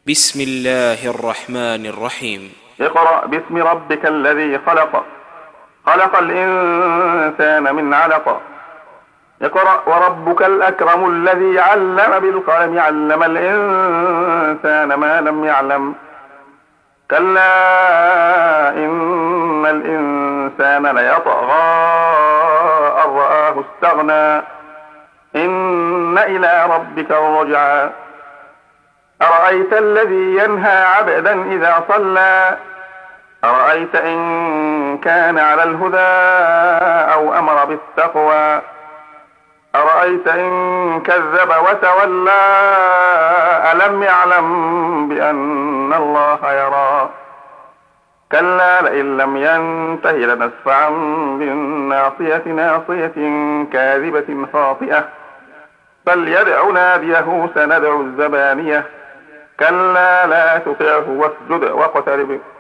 بسم الله الرحمن الرحيم. اقرأ باسم ربك الذي خلق، خلق الإنسان من علق. اقرأ وربك الأكرم الذي علم بالقلم، علم الإنسان ما لم يعلم. كلا إن الإنسان ليطغى أن رآه استغنى، إن إلى ربك الرجعى. أرأيت الذي ينهى عبدا إذا صلى، أرأيت إن كان على الهدى أو أمر بالتقوى، أرأيت إن كذب وتولى، ألم يعلم بأن الله يرى. كلا لئن لم ينته لنسفعا بالناصية، ناصية كاذبة خاطئة، فليدع ناديه سندع الزبانية. كلا لا تطعه واسجد واقترب.